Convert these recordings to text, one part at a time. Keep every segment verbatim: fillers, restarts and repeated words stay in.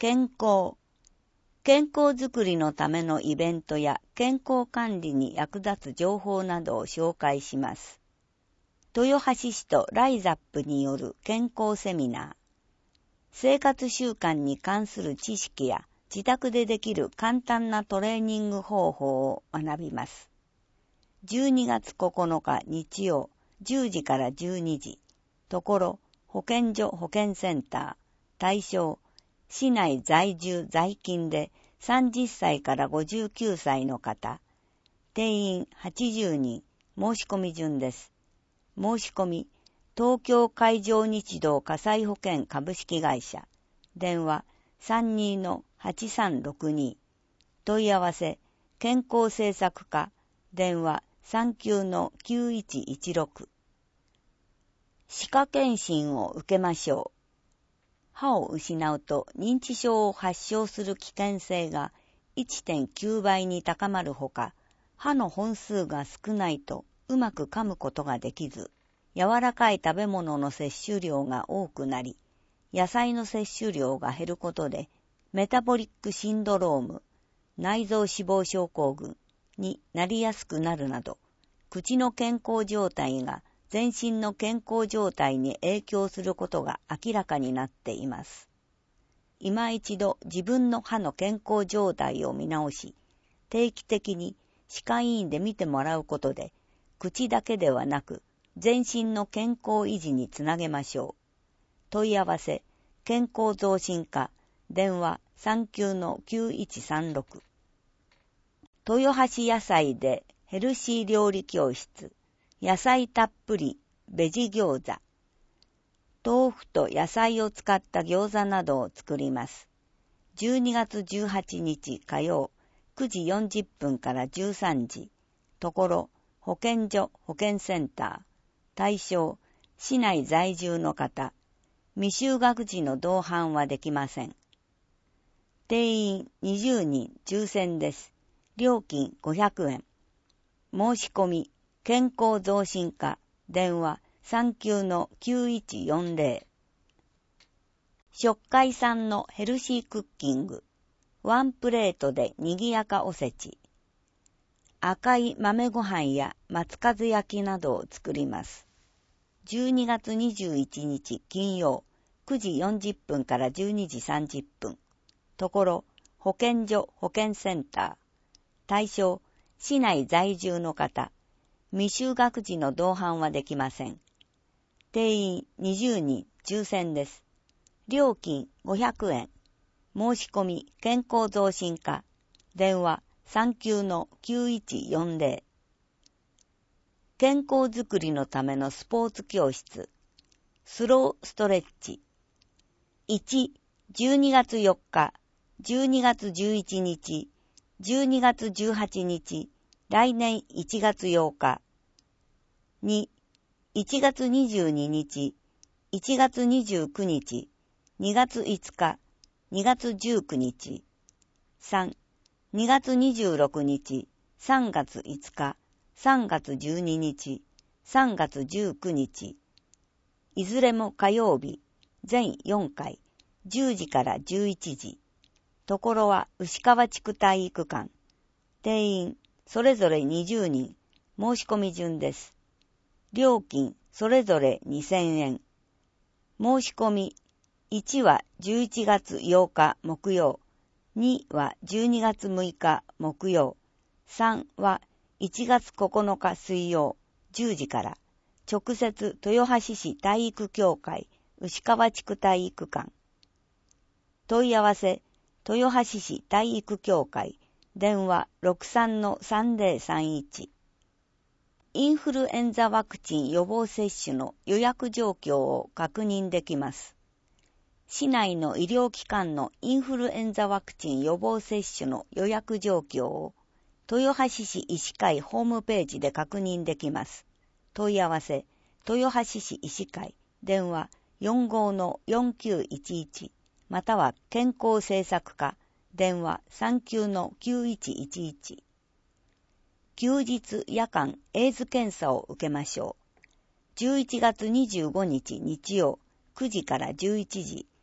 健康。健康づくりのためのイベントや健康管理に役立つ情報などを紹介します。豊橋市とライザップによる健康セミナー。生活習慣に関する知識や自宅でできる簡単なトレーニング方法を学びます。じゅうにがつここのか日曜じゅうじからじゅうにじ。ところ保健所保健センター。対象市内在住在勤でさんじゅっさいからごじゅうきゅうさいの方。定員はちじゅうにん。申し込み順です。申し込み東京海上日動火災保険株式会社。電話 さんにーのはちさんろくに。問い合わせ健康政策課。電話 さんきゅうのきゅういちいちろく。歯科検診を受けましょう。歯を失うと認知症を発症する危険性が いってんきゅうばいに高まるほか、歯の本数が少ないとうまく噛むことができず、柔らかい食べ物の摂取量が多くなり、野菜の摂取量が減ることで、メタボリックシンドローム、内臓脂肪症候群になりやすくなるなど、口の健康状態が全身の健康状態に影響することが明らかになっています。今一度自分の歯の健康状態を見直し、定期的に歯科医院で見てもらうことで、口だけではなく、全身の健康維持につなげましょう。問い合わせ、健康増進課、電話 さんきゅうのきゅういちさんろく。豊橋野菜でヘルシー料理教室、野菜たっぷりベジ餃子。豆腐と野菜を使った餃子などを作ります。じゅうにがつじゅうはちにち火曜くじよんじゅっぷんからじゅうさんじ。ところ保健所保健センター。対象市内在住の方。未就学児の同伴はできません。定員にじゅうにん抽選です。料金ごひゃくえん。申し込み健康増進課。電話 さんきゅうのきゅういちよんぜろ。食海産のヘルシークッキング。ワンプレートでにぎやかおせち。赤い豆ご飯や松風焼きなどを作ります。じゅうにがつにじゅういちにち金曜くじよんじゅっぷんからじゅうにじさんじゅっぷん。ところ保健所保健センター。対象市内在住の方。未就学児の同伴はできません。定員にじゅうにん抽選です。料金ごひゃくえん。申し込み健康増進課。電話 さんきゅうのきゅういちよんぜろ。健康づくりのためのスポーツ教室。スローストレッチ。いち、じゅうにがつよっか、じゅうにがつじゅういちにち、じゅうにがつじゅうはちにち、来年いちがつようか。に、いちがつにじゅうににち、いちがつにじゅうくにち、にがついつか、にがつじゅうくにち。さん、にがつにじゅうろくにち、さんがついつか、さんがつじゅうににち、さんがつじゅうくにち。いずれも火曜日、全よんかい、じゅうじからじゅういちじ。ところは牛川地区体育館。定員、それぞれにじゅうにん。申し込み順です。料金、それぞれにせんえん。申し込み、いちはじゅういちがつようか木曜、にはじゅうにがつむいか木曜、さんはいちがつここのか水曜じゅうじから、直接豊橋市体育協会牛川地区体育館。問い合わせ、豊橋市体育協会、電話 ろくさんのさんぜろさんいち。インフルエンザワクチン予防接種の予約状況を確認できます。市内の医療機関のインフルエンザワクチン予防接種の予約状況を豊橋市医師会ホームページで確認できます。問い合わせ、豊橋市医師会、電話 よんごのよんきゅういちいち、または健康政策課、電話 さんきゅうのきゅういちいちいち。休日夜間エイズ検査を受けましょう。じゅういちがつにじゅうごにち日曜くじからじゅういちじ、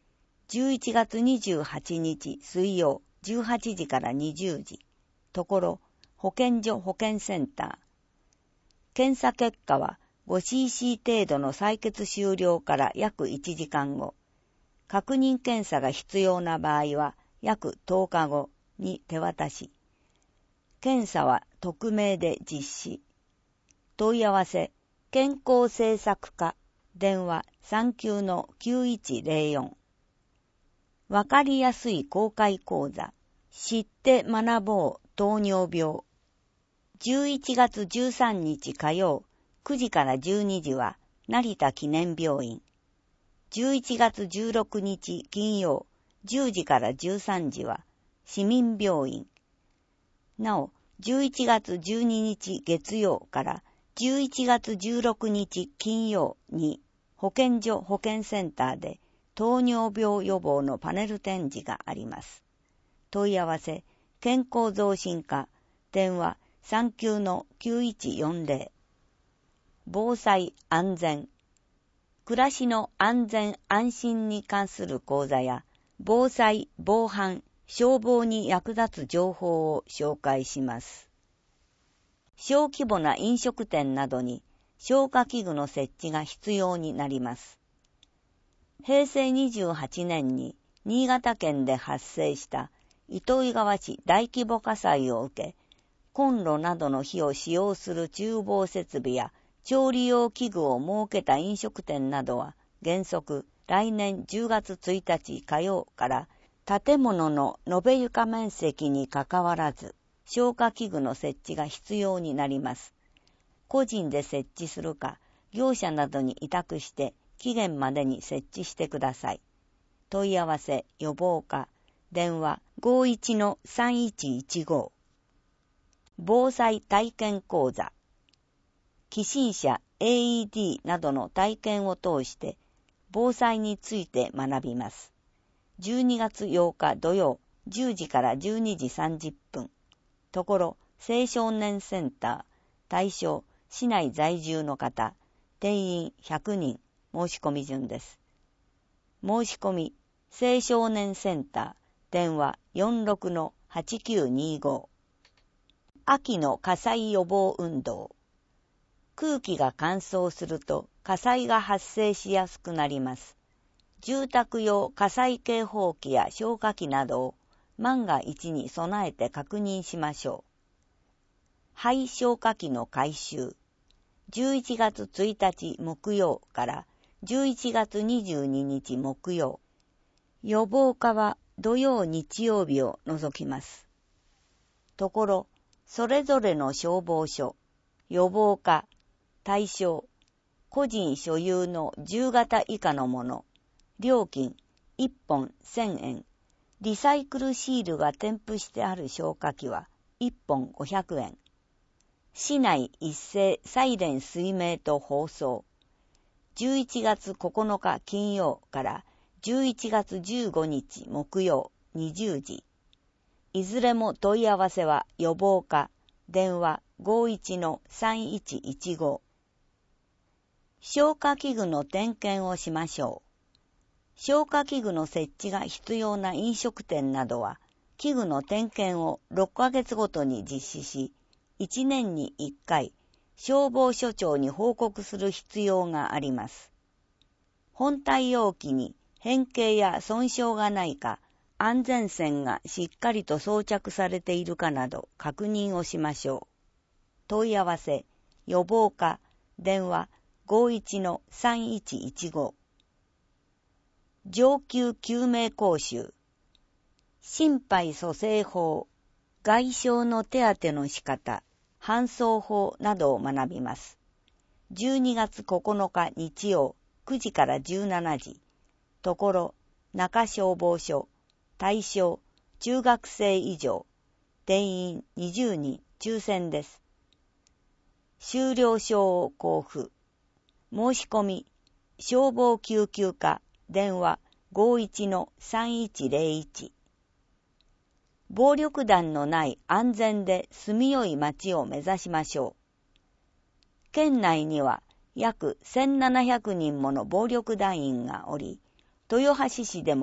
じゅういちがつにじゅうはちにち水曜じゅうはちじからにじゅうじ、ところ、保健所保健センター。検査結果は ごシーシー 程度の採血終了から約いちじかんご、確認検査が必要な場合は約とおかごに手渡し。検査は匿名で実施。問い合わせ、健康政策課、電話 さんきゅうのきゅういちゼロよん。わかりやすい公開講座、知って学ぼう糖尿病。じゅういちがつじゅうさんにち火曜、くじからじゅうにじは成田記念病院。じゅういちがつじゅうろくにち金曜、じゅうじからじゅうさんじは市民病院。なお、じゅういちがつじゅうににち月曜からじゅういちがつじゅうろくにち金曜に保健所保健センターで糖尿病予防のパネル展示があります。問い合わせ、健康増進課、電話 さんきゅうのきゅういちよんゼロ。防災安全。暮らしの安全安心に関する講座や、防災、防犯、消防に役立つ情報を紹介します。小規模な飲食店などに消火器具の設置が必要になります。へいせいにじゅうはちねんに新潟県で発生した糸魚川市大規模火災を受け、コンロなどの火を使用する厨房設備や調理用器具を設けた飲食店などは原則来年じゅうがつついたち火曜から建物の延べ床面積にかかわらず消火器具の設置が必要になります。個人で設置するか業者などに委託して期限までに設置してください。問い合わせ予防課電話 ごいちのさんいちいちご。防災体験講座。起震車 エーイーディー などの体験を通して防災について学びます。じゅうにがつようか土曜じゅうじからじゅうにじさんじゅっぷん。ところ青少年センター。対象市内在住の方。定員ひゃくにん。申し込み順です。申し込み青少年センター。電話 よんろくのはちきゅうにご。秋の火災予防運動。空気が乾燥すると火災が発生しやすくなります。住宅用火災警報器や消火器などを万が一に備えて確認しましょう。廃消火器の回収。じゅういちがつついたち木曜からじゅういちがつにじゅうににち木曜。予防課は土曜日曜日を除きます。ところ、それぞれの消防署、予防課、対象、個人所有のじゅうがた以下のもの、料金いっぽんせんえん、リサイクルシールが添付してある消火器はいっぽんごひゃくえん。市内一斉サイレン水明と放送。じゅういちがつここのか金曜からじゅういちがつじゅうごにち木曜にじゅうじ。いずれも問い合わせは予防課、電話 ごいちのさんいちいちご。消火器具の点検をしましょう。消火器具の設置が必要な飲食店などは、器具の点検をろっかげつごとに実施し、いちねんにいっかい、消防署長に報告する必要があります。本体容器に変形や損傷がないか、安全線がしっかりと装着されているかなど確認をしましょう。問い合わせ、予防課、電話 ごいちのさんいちいちご。上級救命講習。心肺蘇生法、外傷の手当ての仕方、搬送法などを学びます。じゅうにがつここのか日曜くじからじゅうしちじ。ところ、中消防署。対象、中学生以上。定員にじゅうにん、抽選です。終了証を交付。申し込み、消防救急課、電話 ごいちのさんいちゼロいち。暴力団のない安全で住みよい街を目指しましょう。県内には約せんななひゃくにんもの暴力団員がおり、豊橋市でも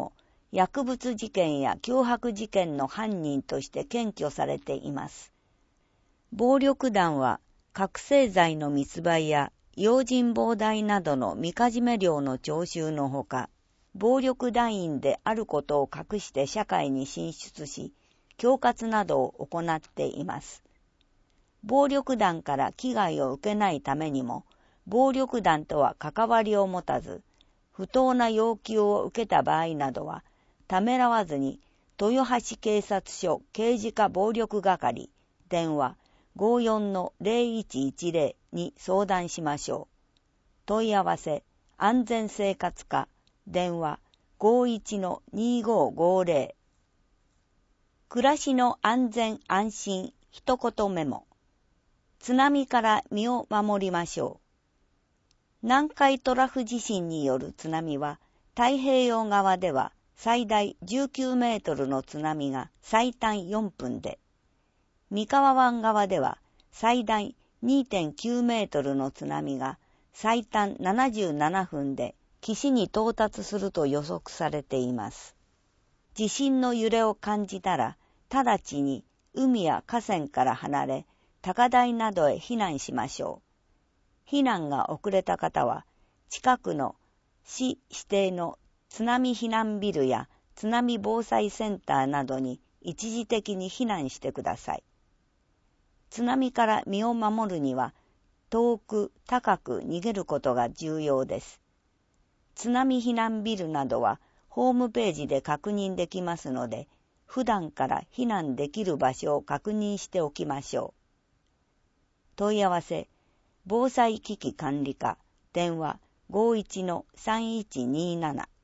薬物事件や脅迫事件の犯人として検挙されています。暴力団は覚醒剤の密売や用心棒代などのみかじめ料の徴収のほか、暴力団員であることを隠して社会に進出し、恐喝などを行っています。暴力団から危害を受けないためにも、暴力団とは関わりを持たず、不当な要求を受けた場合などは、ためらわずに豊橋警察署刑事課暴力係、電話 ごじゅうよんのゼロいちいちゼロ に相談しましょう。問い合わせ、安全生活課、電話 ごじゅういちのにごごゼロ。暮らしの安全安心一言メモ。津波から身を守りましょう。南海トラフ地震による津波は、太平洋側では最大じゅうきゅうメートルの津波が最短よんぷんで、三河湾側では最大 にてんきゅうメートルの津波が最短ななじゅうななふんで岸に到達すると予測されています。地震の揺れを感じたら、直ちに海や河川から離れ、高台などへ避難しましょう。避難が遅れた方は、近くの市指定の津波避難ビルや津波防災センターなどに一時的に避難してください。津波から身を守るには、遠く高く逃げることが重要です。津波避難ビルなどはホームページで確認できますので、普段から避難できる場所を確認しておきましょう。問い合わせ、防災危機管理課、電話 ごじゅういちのさんいちになな。